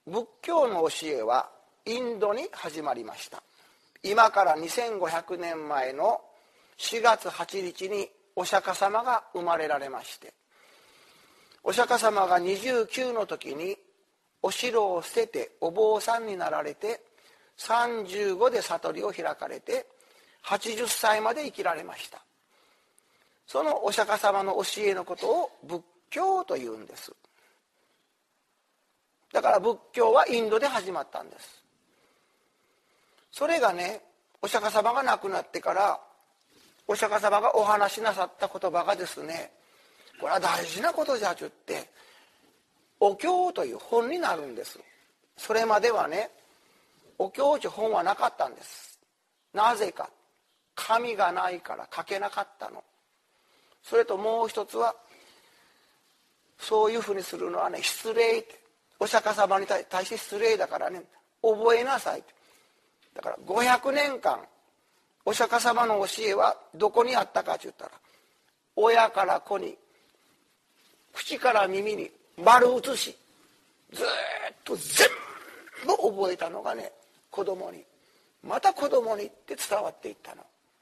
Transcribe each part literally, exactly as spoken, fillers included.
仏教の教えはインドに始まりました。今からにせんごひゃくねんまえのしがつはちにちにお釈迦様が生まれられまして、お釈迦様がにじゅうきゅうの時にお城を捨ててお坊さんになられて、さんじゅうごで悟りを開かれてはちじゅっさいまで生きられました。そのお釈迦様の教えのことを仏教というんです。だから仏教はインドで始まったんです。それがね、お釈迦様が亡くなってからお釈迦様がお話しなさった言葉がですね、これは大事なことじゃと言ってお経という本になるんです。それまではね、お経という本はなかったんです。なぜか、紙がないから書けなかったの。それともう一つは、そういうふうにするのはね、失礼って、お釈迦様に対して失礼だからね、覚えなさいって。だからごひゃくねんかんお釈迦様の教えはどこにあったかと言ったら、親から子に、口から耳に丸写し、ずーっと全部覚えたのがね、子供にまた子供にって伝わっていったの。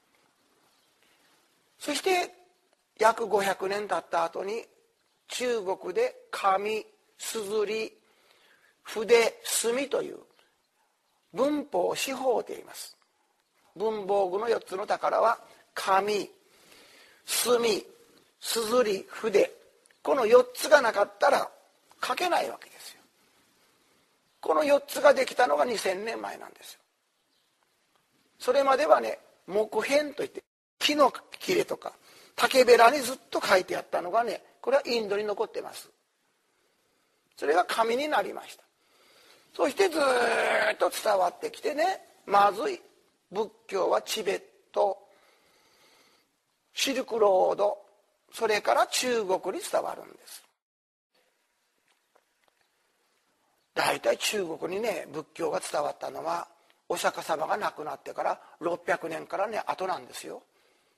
そして約ごひゃくねん経った後に中国で紙、硯、筆、墨という文法四宝と言います。文房具のよっつの宝は紙、墨、硯、筆、このよっつがなかったら書けないわけですよ。このよっつができたのがにせんねんまえなんですよ。それまではね、木片といって木の切れとか竹べらにずっと書いてあったのがね、これはインドに残ってます。それが紙になりました。そしてずっと伝わってきてね、まず仏教はチベット、シルクロード、それから中国に伝わるんです。大体中国にね、仏教が伝わったのはお釈迦様が亡くなってからろっぴゃくねんからね後なんですよ。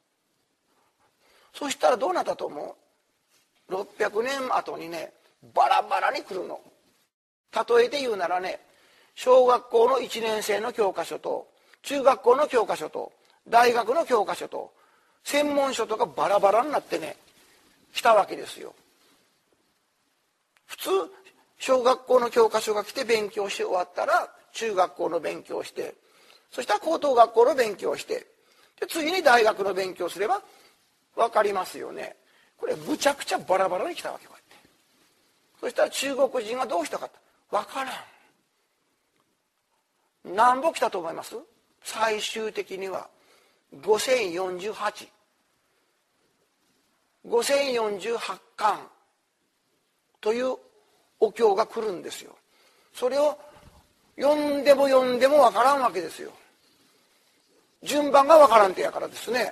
そしたらどうなったと思う？ろっぴゃくねん後にね、バラバラに来るの。例えて言うならね、小学校のいちねん生の教科書と中学校の教科書と大学の教科書と専門書とかバラバラになってね来たわけですよ。普通小学校の教科書が来て勉強し終わったら中学校の勉強をして、そしたら高等学校の勉強をして、で次に大学の勉強をすれば分かりますよね。これむちゃくちゃバラバラに来たわけ。こうやって。そしたら中国人がどうしたかって分からん。何本来たと思います？最終的にはごせんよんじゅうはち、ごせんよんじゅうはちかんというお経が来るんですよ。それを読んでも読んでもわからんわけですよ。順番がわからんてやからですね。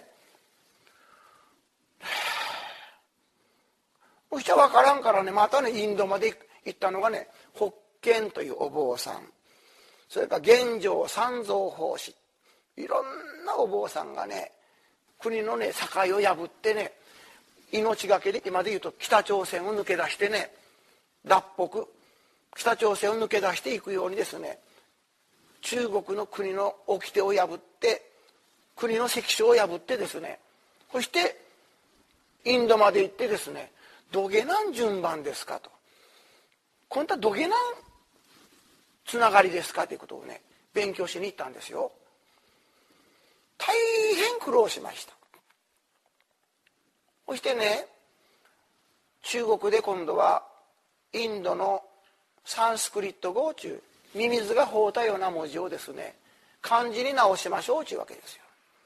そしてわからんからね、またねインドまで行ったのがね、法華というお坊さん、それから玄奘三蔵法師、いろんなお坊さんがね、国のね境を破ってね、命がけで今で言うと北朝鮮を抜け出してね、脱北、北朝鮮を抜け出していくようにですね、中国の国の掟を破って国の関所を破ってですね、そしてインドまで行ってですね、どげなん順番ですかと、こんなどげなんつながりですかということをね勉強しに行ったんですよ。大変苦労しました。そしてね、中国で今度はインドのサンスクリット語中、ミミズが放ったような文字をですね漢字に直しましょうというわけですよ。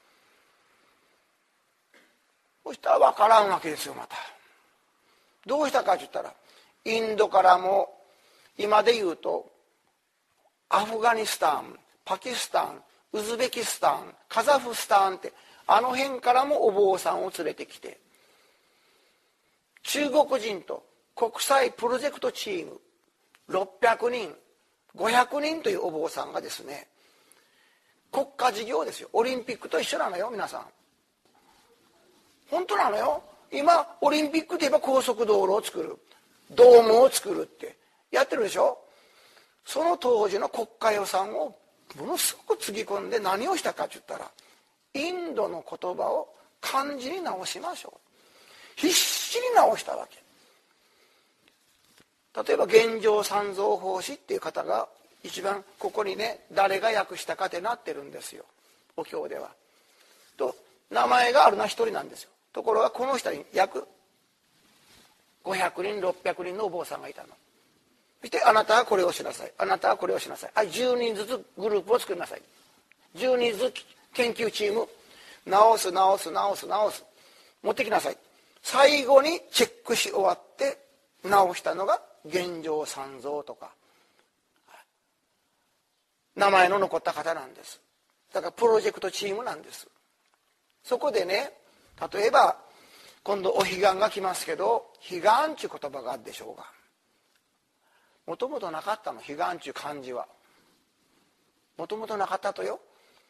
そしたら分からんわけですよ。またどうしたかと言ったら、インドからも今で言うとアフガニスタン、パキスタン、ウズベキスタン、カザフスタンって、あの辺からもお坊さんを連れてきて、中国人と国際プロジェクトチームろっぴゃくにん、ごひゃくにんというお坊さんがですね、国家事業ですよ。オリンピックと一緒なのよ、皆さん。本当なのよ。今オリンピックといえば高速道路を作る、ドームを作るってやってるでしょ。 その当時の国家予算をものすごくつぎ込んで何をしたかって言ったら、インドの言葉を漢字に直しましょう。必死に直したわけ。例えば玄奘三蔵法師っていう方が一番ここにね、誰が訳したかってなってるんですよ、お経では。と名前があるのは一人なんですよ。ところがこの下に約ごひゃくにんろっぴゃくにんのお坊さんがいたの。そしてあなたはこれをしなさい、あなたはこれをしなさい、はい、じゅうにんずつグループを作りなさい、じゅうにんずつ研究チーム、直す直す直す直す持ってきなさい。最後にチェックし終わって直したのが玄奘三蔵とか名前の残った方なんです。だからプロジェクトチームなんです。そこでね、例えば今度お彼岸が来ますけど、彼岸っていう言葉があるでしょうが、もともとなかったの。彼岸っていう漢字はもともとなかったとよ。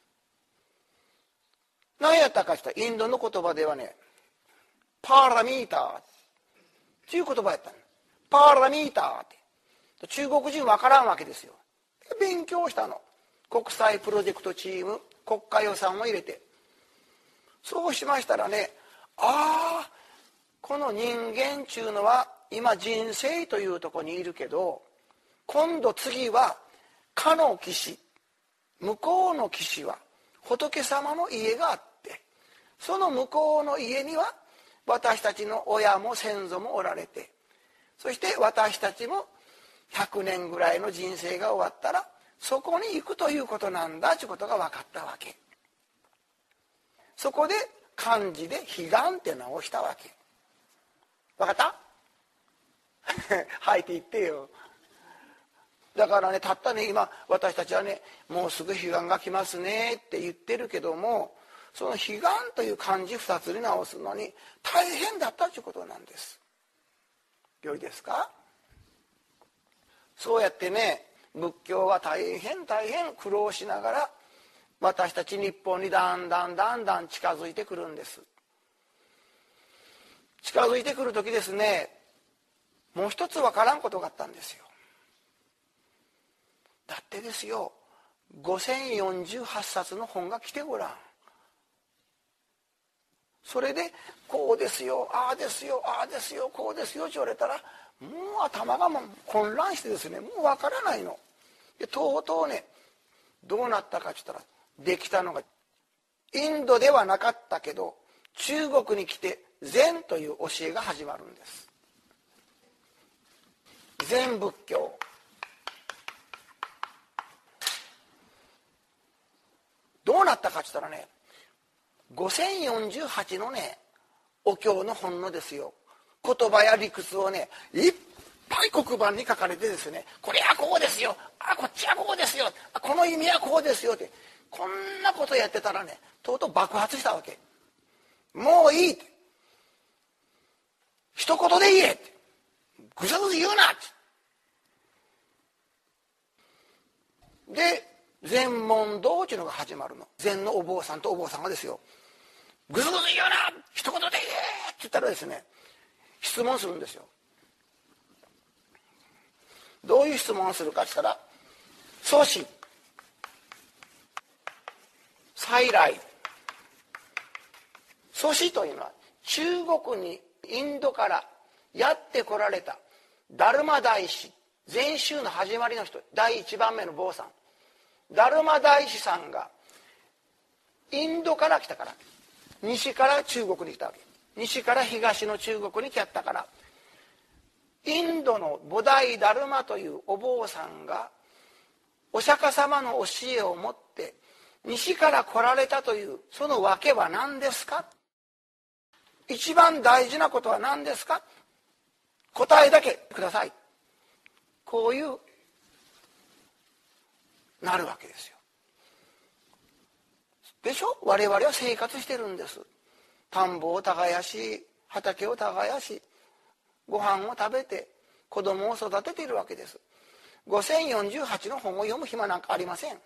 何やったかしたらインドの言葉ではね、パーラミーターっていう言葉やったの。パーラミーターって中国人わからんわけですよ。勉強したの。国際プロジェクトチーム、国家予算を入れて、そうしましたらね、ああこの人間ちゅうのは今人生というところにいるけど、今度次はかの岸、向こうの岸は仏様の家があって、その向こうの家には私たちの親も先祖もおられて、そして私たちもひゃくねんぐらいの人生が終わったらそこに行くということなんだということが分かったわけ。そこで漢字で彼岸って直したわけ。分かったはいって言ってよ。だからね、たったね、今私たちはね、もうすぐ彼岸が来ますねって言ってるけども、その彼岸という漢字二つに直すのに大変だったということなんです。よいですか。そうやってね、仏教は大変大変苦労しながら私たち日本にだんだんだんだん近づいてくるんです。近づいてくる時ですね、もう一つわからんことがあったんですよ。だってですよ、ごせんよんじゅうはちさつの本が来てごらん。それでこうですよ、ああですよ、ああですよ、こうですよって言われたら、もう頭がもう混乱してですね、もうわからないので、とうとうね、どうなったかって言ったら、できたのがインドではなかったけど中国に来て禅という教えが始まるんです。禅仏教。どうなったかって言ったらね、ごせんよんじゅうはちのね、お経の本のですよ、言葉や理屈をね、いっぱい黒板に書かれてですね、これはこうですよ、あこっちはこうですよ、この意味はこうですよって、こんなことやってたらね、とうとう爆発したわけ。もういいって、一言で言えって、ぐずぐず言うなって。で禅問答っていうのが始まるの。禅のお坊さんとお坊さんがですよ、ぐずぐず言うな、一言で言えって言ったらですね、質問するんですよ。どういう質問をするかって言ったら、祖師、再来。祖師というのは中国にインドからやってこられたダルマ大師、禅宗の始まりの人、第一番目の坊さん、ダルマ大師さんがインドから来たから、西から中国に来たわけ。西から東の中国に来たから、インドの菩提ダルマというお坊さんがお釈迦様の教えを持って西から来られたという、その訳は何ですか、一番大事なことは何ですか、答えだけください。こういうなるわけですよ。でしょ。我々は生活してるんです。田んぼを耕し、畑を耕し、ご飯を食べて子供を育てているわけです。ごせんよんじゅうはちの本を読む暇なんかありません。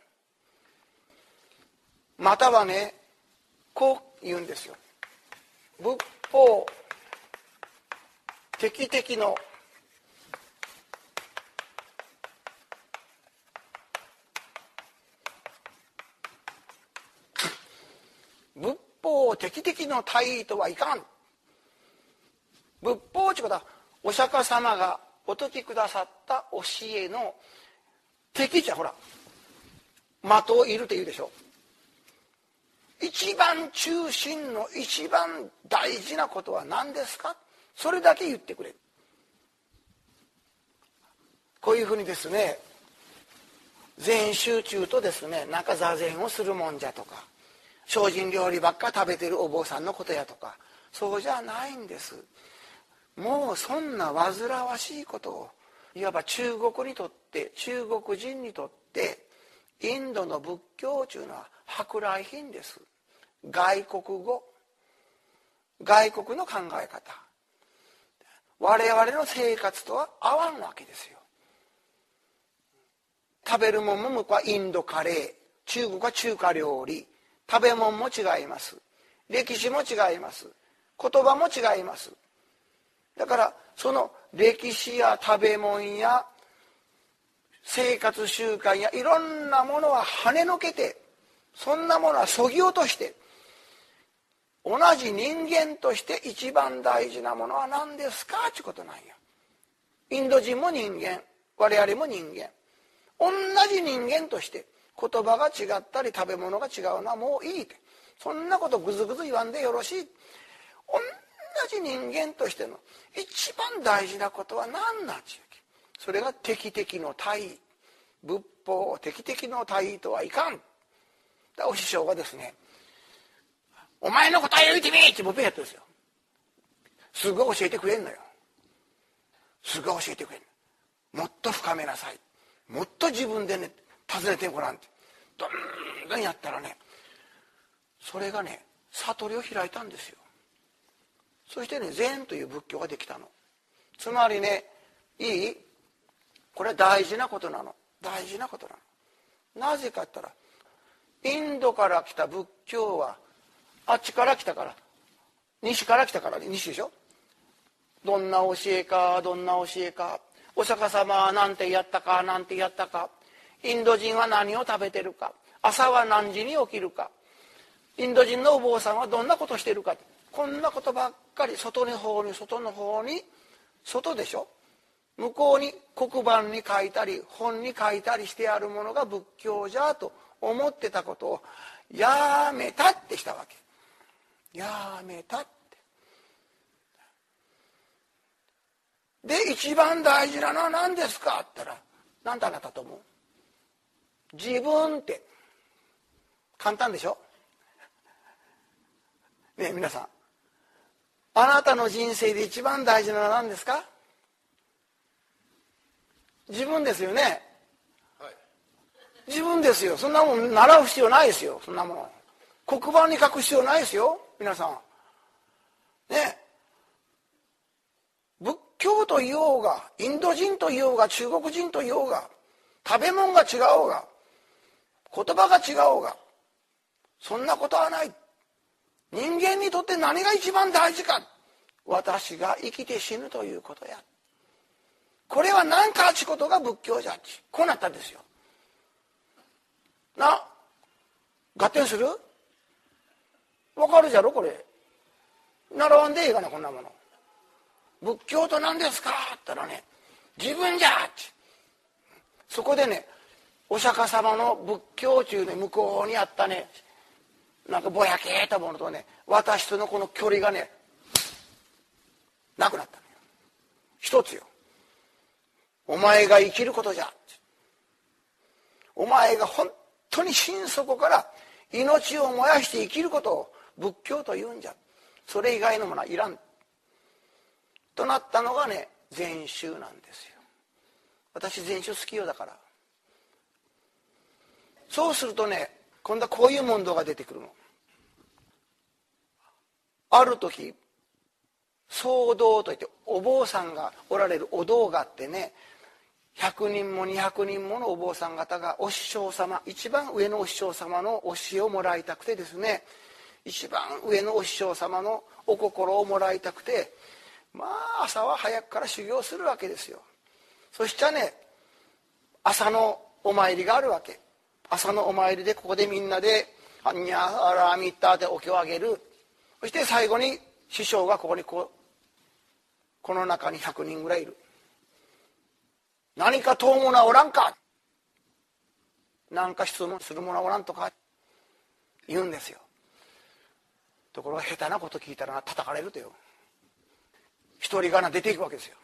またはね、こう言うんですよ。仏法適々の法敵々の大意とはいかん。仏法ということはお釈迦様がお説きくださった教えの敵じゃ、ほら的をいるというでしょ。一番中心の一番大事なことは何ですか、それだけ言ってくれ。こういうふうにですね、禅宗中とですね、なんか座禅をするもんじゃとか、精進料理ばっか食べてるお坊さんのことやとか、そうじゃないんです。もうそんな煩わしいことを、いわば中国にとって、中国人にとってインドの仏教というのは舶来品です。外国語、外国の考え方、我々の生活とは合わんわけですよ。食べるもんも向こうはインドカレー、中国は中華料理、食べ物も違います、歴史も違います、言葉も違います。だからその歴史や食べ物や生活習慣やいろんなものは跳ねのけて、そんなものはそぎ落として、同じ人間として一番大事なものは何ですかってことなんや。インド人も人間、我々も人間、同じ人間として言葉が違ったり食べ物が違うのはもういいって、そんなことぐずぐず言わんでよろしい。同じ人間としての一番大事なことは何なんちゅうき、それが敵々の大意。仏法敵々の大意とはいかん。だお師匠がですね、お前の答えを言ってみって僕やったんですよ。すごい教えてくれんのよ。すごい教えてくれんの。もっと深めなさい、もっと自分でね尋ねてごらんってどんどんやったらね、それがね悟りを開いたんですよ。そしてね、禅という仏教ができたの。つまりね、いい、これは大事なことなの。大事なことなの。なぜかって言ったら、インドから来た仏教はあっちから来たから、西から来たからね、西でしょ。どんな教えか、どんな教えか、お釈迦様は何てやったか、何てやったか、インド人は何を食べてるか、朝は何時に起きるか、インド人のお坊さんはどんなことしてるか、こんなことばっかり外の方に外の方に、外でしょ、向こうに黒板に書いたり本に書いたりしてあるものが仏教じゃと思ってたことをやめたってしたわけ。やめたって。で一番大事なのは何ですかって言ったら、何てあなたと思う？自分って。簡単でしょねえ皆さん、あなたの人生で一番大事なのは何ですか？自分ですよね、はい、自分ですよ。そんなもん習う必要ないですよ。そんなもの黒板に書く必要ないですよ皆さんね。仏教と言おうがインド人と言おうが中国人と言おうが、食べ物が違おうが言葉が違おうが、そんなことはない。人間にとって何が一番大事か、私が生きて死ぬということや。これは何かちことが仏教じゃっち、こうなったんですよ。な、合点する？わかるじゃろこれ。習わんでええかなこんなもの。仏教と何ですかって言ったらね、自分じゃっち。そこでね、お釈迦様の仏教中ね、向こうにあったね、なんかぼやけたものとね、私とのこの距離がねなくなったのよ。一つよ、お前が生きることじゃ、お前が本当に心底から命を燃やして生きることを仏教と言うんじゃ、それ以外のものはいらんとなったのがね禅宗なんですよ。私禅宗好きよだから。そうするとね、今度はこういう問答が出てくるの。ある時僧堂といってお坊さんがおられるお堂があってね、ひゃくにんもにひゃくにんものお坊さん方がお師匠様、一番上のお師匠様の教えをもらいたくてですね、一番上のお師匠様のお心をもらいたくて、まあ朝は早くから修行するわけですよ。そしたらね、朝のお参りがあるわけ。朝のお参りでここでみんなで「あんにゃあらみった」でお経をあげる。 そして最後に師匠がここにこう、この中にひゃくにんぐらいいる。何か問う者はおらんか、何か質問する者はおらんとか言うんですよ。ところが下手なこと聞いたら叩かれるとよ。一人がな出ていくわけですよ。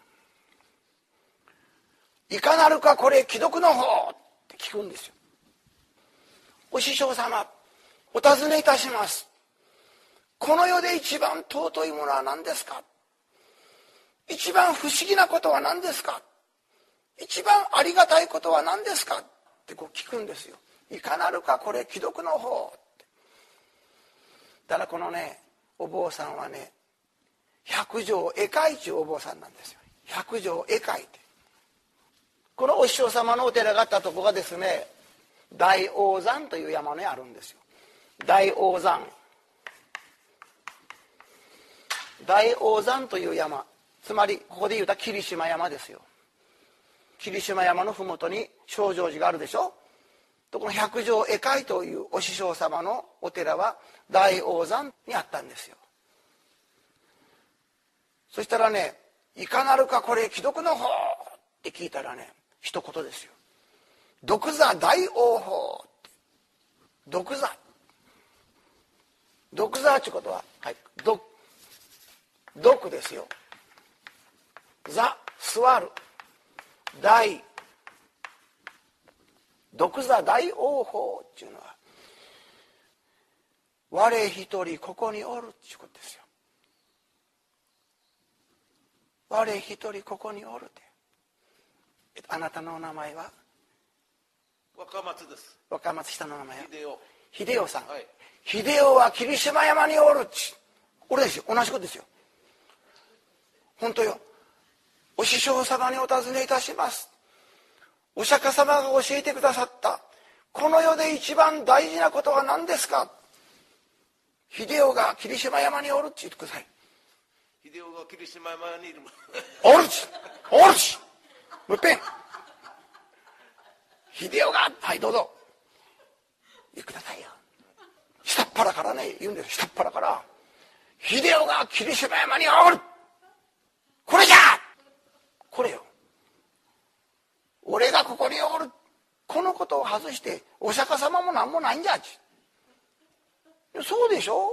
いかなるかこれ貴毒の方って聞くんですよ。お師匠様、お尋ねいたします。この世で一番尊いものは何ですか。一番不思議なことは何ですか。一番ありがたいことは何ですかってこう聞くんですよ。いかなるかこれ貴毒の方って。だからこのねお坊さんはね百条絵描いちゅうお坊さんなんですよ。百条絵描いて、このお師匠様のお寺があったとこがですね、大王山という山にあるんですよ。大王山大王山という山、つまりここで言うた霧島山ですよ。霧島山の麓に正成寺があるでしょ。とこの百条絵描というお師匠様のお寺は大王山にあったんですよ。そしたらね、いかなるかこれ貴毒の方って聞いたらね、一言ですよ。独座大王法って。独座独座ってことは、はい、独独ですよ。座座る、大独座大王法っていうのは我一人ここにおるっていうことですよ。我一人ここにおるって。あなたのお名前は若松です。 若松下の名前は秀夫。 秀夫さん、 はい、 秀夫は霧島山におるっち。俺ですよ、同じことですよ。本当よ。お師匠様にお尋ねいたします。お釈迦様が教えてくださったこの世で一番大事なことは何ですか。秀夫が霧島山におるって言ってください。 秀夫が霧島山にいるおるちおるちもう一遍。秀夫が、はいどうぞ言ってくださいよ。下っ腹からね言うんです。下っ腹から秀夫が霧島山におる、これじゃこれよ。俺がここにおる、このことを外してお釈迦様も何もないんじゃち。そうでしょ。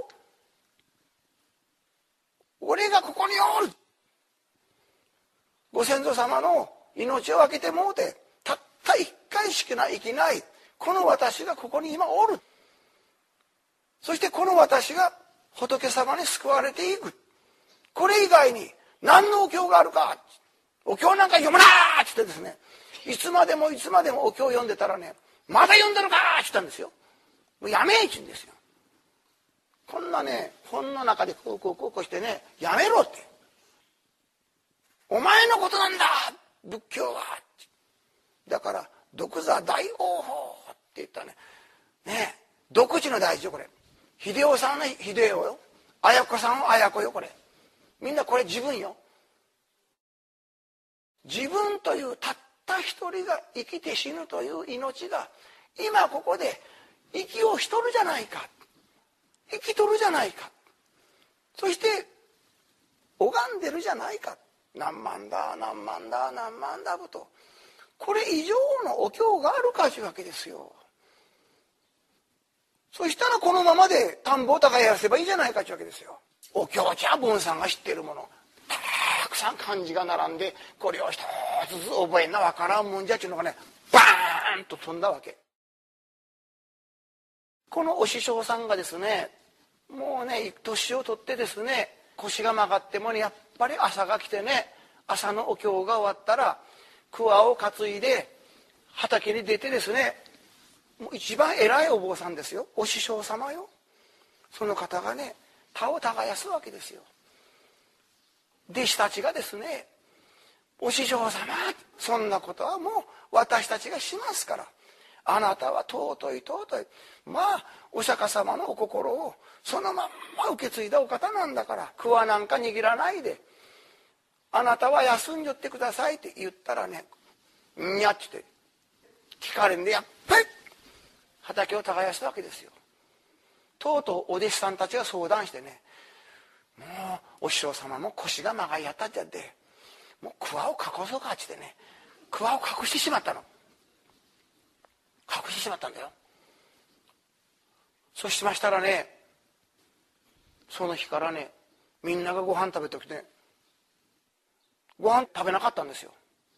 俺がここにおる、ご先祖様の命を分けてもうてたった一回しか生きないこの私がここに今おる。そしてこの私が仏様に救われていく。これ以外に何のお経があるか。お経なんか読むなーって言ってですね、いつまでもいつまでもお経を読んでたらね、まだ読んでるかーって言ったんですよ。もうやめえっちゅうんですよ。こんなね本の中でこうこうこうこうしてね、やめろって、お前のことなんだ仏教は。だから独座大王法って言ったね。ねえ独自の大事よこれ。秀夫さんは秀夫よ、綾子さんは綾子よ。これみんなこれ自分よ。自分というたった一人が生きて死ぬという命が今ここで息をしとるじゃないか、生きとるじゃないか、そして拝んでるじゃないか。何万だ何万だ何万だと、これ以上のお経があるかというわけですよ。そしたらこのままで田んぼを耕せばいいじゃないかというわけですよ。お経じゃ文さんが知っているものたくさん漢字が並んで、これを一つずつ覚えなわからんもんじゃっていうのがねバーンと飛んだわけ。このお師匠さんがですね、もうね年を取ってですね、腰が曲がってもね、やっぱり朝が来てね、朝のお経が終わったら桑を担いで畑に出てですね、もう一番偉いお坊さんですよ、お師匠様よ。その方がね田を耕すわけですよ。弟子たちがですね、お師匠様そんなことはもう私たちがしますから、あなたは尊い尊い、まあお釈迦様のお心をそのまんま受け継いだお方なんだから、桑なんか握らないであなたは休んじゃってくださいって言ったらね、にゃっちって聞かれんで、やっぱり畑を耕したわけですよ。とうとうお弟子さんたちが相談してね、 もうお師匠様も腰が曲がりやったっちゃって、もう桑を隠そうかっちってね、桑を隠してしまったの。隠してしまったんだよ。そうしましたらね、その日からね、みんながご飯食べてきて、ご飯食べなかったんですよ。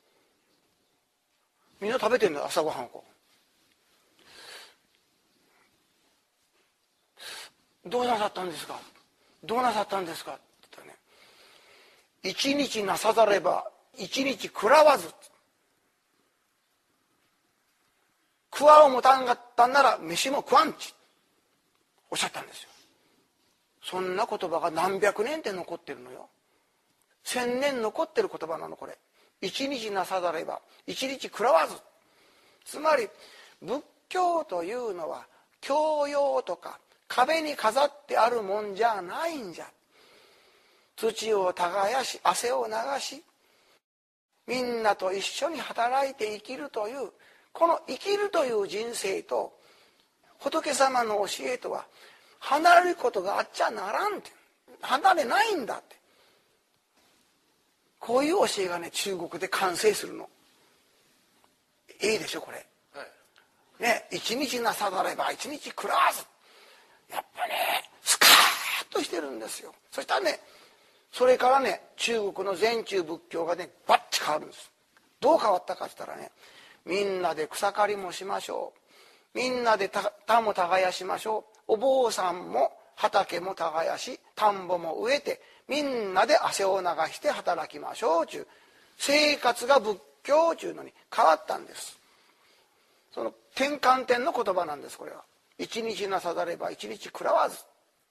みんな食べてんだよ、朝ごはんをこう。どうなさったんですか、どうなさったんですかって言ったらね、一日なさざれば一日食らわず、食わを持たんかったんなら飯も食わんちおっしゃったんですよ。そんな言葉が何百年って残ってるのよ。千年残ってる言葉なのこれ。一日なさざれば一日食らわず。つまり仏教というのは教養とか壁に飾ってあるもんじゃないんじゃ。土を耕し汗を流しみんなと一緒に働いて生きるという、この生きるという人生と仏様の教えとは離れることがあっちゃならんって、離れないんだって、こういう教えがね中国で完成するの。いいでしょこれ、はい、ね、一日なさざれば一日食らわず、やっぱねスカーッとしてるんですよ。そしたらね、それからね中国の禅宗仏教がねバッチ変わるんです。どう変わったかって言ったらね、みんなで草刈りもしましょう、みんなで田も耕しましょう、お坊さんも畑も耕し田んぼも植えてみんなで汗を流して働きましょうちゅう生活が仏教ちゅうのに変わったんです。その転換点の言葉なんですこれは。一日なさざれば一日食らわず。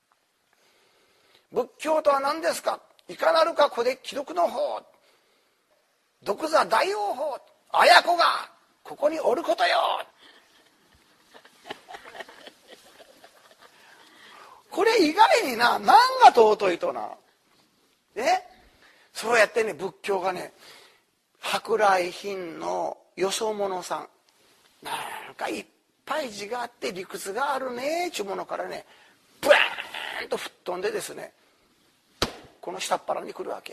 仏教とは何ですか。いかなるかこで既読の法、独座大王法、あやこがここにおることよ。これ以外にな何が尊いとな、ね、そうやってね仏教がね舶来品のよそ者さん、なんかいっぱい字があって理屈があるねちゅうものからねブワーンと吹っ飛んでですね、この下っ腹に来るわけ。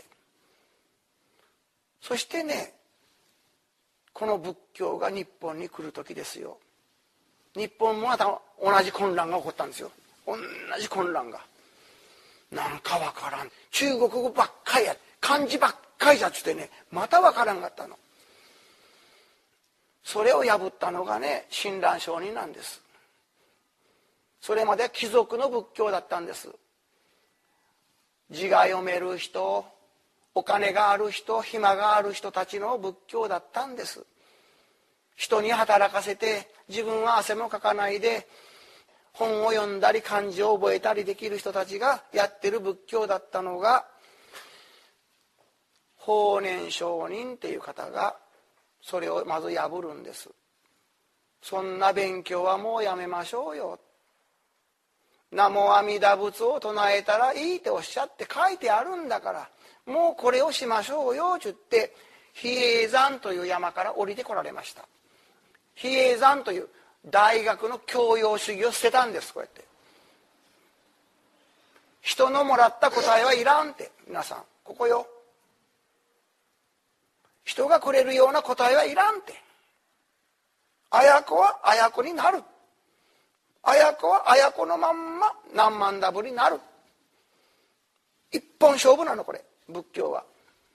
そしてねこの仏教が日本に来る時ですよ。日本もまた同じ混乱が起こったんですよ。同じ混乱がなんかわからん、中国語ばっかりや、漢字ばっかりじゃっつってね、またわからんかったの。それを破ったのがね親鸞上人なんです。それまでは貴族の仏教だったんです。字が読める人、お金がある人、暇がある人たちの仏教だったんです。人に働かせて自分は汗もかかないで本を読んだり漢字を覚えたりできる人たちがやってる仏教だったのが、法然上人っていう方がそれをまず破るんです。そんな勉強はもうやめましょうよ。南無阿弥陀仏を唱えたらいいっておっしゃって書いてあるんだから、もうこれをしましょうよって言って比叡山という山から降りてこられました。比叡山という大学の教養主義を捨てたんです。こうやって人のもらった答えはいらんって、皆さんここよ、人がくれるような答えはいらんって、あやこはあやこになる、あやこはあやこのまんま何万ダブになる、一本勝負なのこれ仏教は。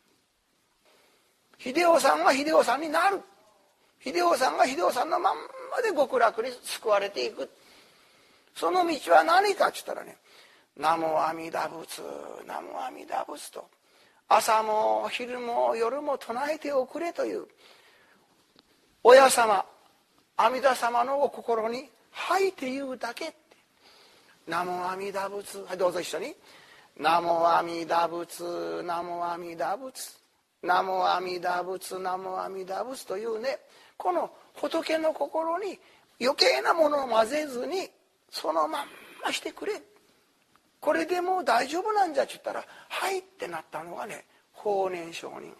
秀夫さんは秀夫さんになる、秀夫さんが秀夫さんのまんまで極楽に救われていく。その道は何かって言ったらね、南無阿弥陀仏南無阿弥陀仏と朝も昼も夜も唱えておくれという親様阿弥陀様のお心に「はい」って言うだけって。南無阿弥陀仏、はいどうぞ一緒に。南無阿弥陀仏南無阿弥陀仏南無阿弥陀仏南無阿弥陀仏というね、この仏の心に余計なものを混ぜずにそのまんましてくれ、これでもう大丈夫なんじゃって言ったら「はい」ってなったのがね法然上人。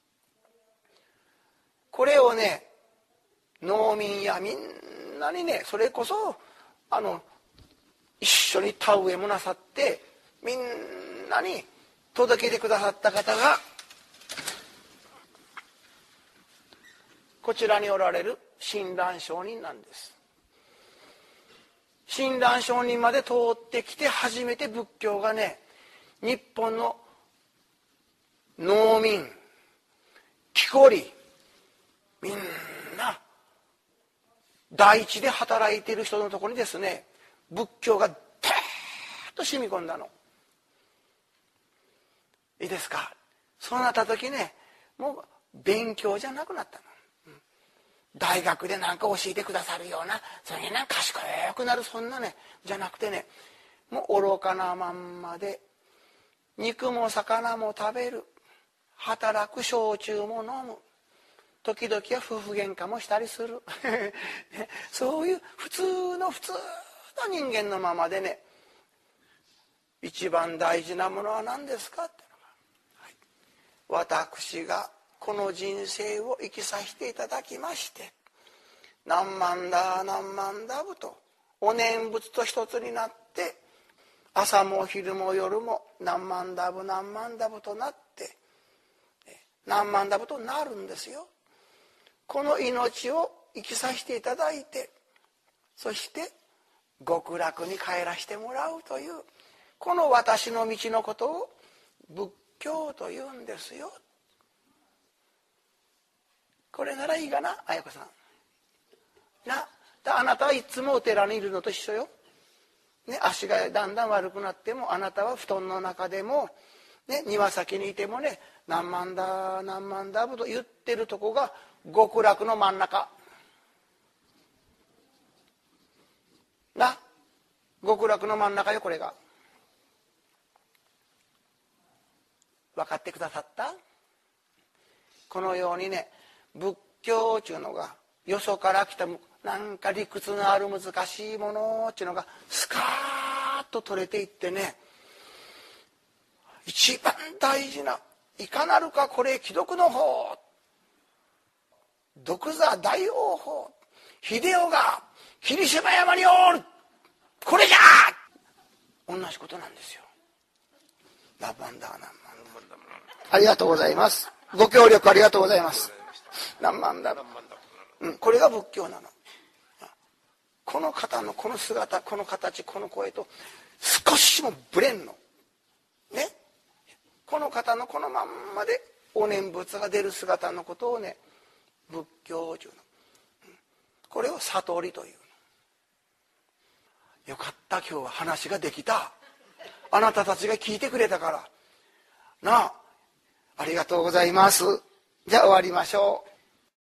これをね農民やみんなにね、それこそあの一緒に田植えもなさってみんなに届けてくださった方がこちらにおられる親鸞上人なんです。親鸞上人まで通ってきて初めて仏教がね、日本の農民木こりみんな大地で働いている人のところにですね、仏教がダーッと染み込んだの。いいですか。そうなった時ね、もう勉強じゃなくなったの。大学で何か教えてくださるような、それになんか賢くなる、そんなねじゃなくてね、もう愚かなまんまで肉も魚も食べる、働く、焼酎も飲む、時々は夫婦喧嘩もしたりするそういう普通の普通の人間のままでね、一番大事なものは何ですかってのが、はい、私がこの人生を生きさせていただきまして、何万だ何万だぶとお念仏と一つになって、朝も昼も夜も何万ダブ何万ダブとなって何万ダブとなるんですよ。この命を生きさせていただいて、そして極楽に帰らせてもらうという、この私の道のことを仏教というんですよ。これならいいかな、綾子さんな。あなたはいつもお寺にいるのと一緒よ、ね、足がだんだん悪くなってもあなたは布団の中でも、ね、庭先にいてもね、何万だ何万だと言ってるとこが極楽の真ん中な。極楽の真ん中よ、これが。分かってくださった？このようにね、仏教っていうのがよそから来たなんか理屈のある難しいものっていうのがスカーッと取れていってね、一番大事ないかなるかこれ貴毒の法、独座大王法、秀夫が霧島山におる、これじゃ同じことなんですよ。何万だ何万だ。ありがとうございます。ご協力ありがとうございます。何万だ、うん、これが仏教なの。この方のこの姿、この形、この声と少しもぶれんのね。この方のこのまんまでお念仏が出る姿のことをね、仏教というの、これを悟りというの。よかった、今日は話ができた。あなたたちが聞いてくれたからなあ、ありがとうございます。じゃあ終わりましょう。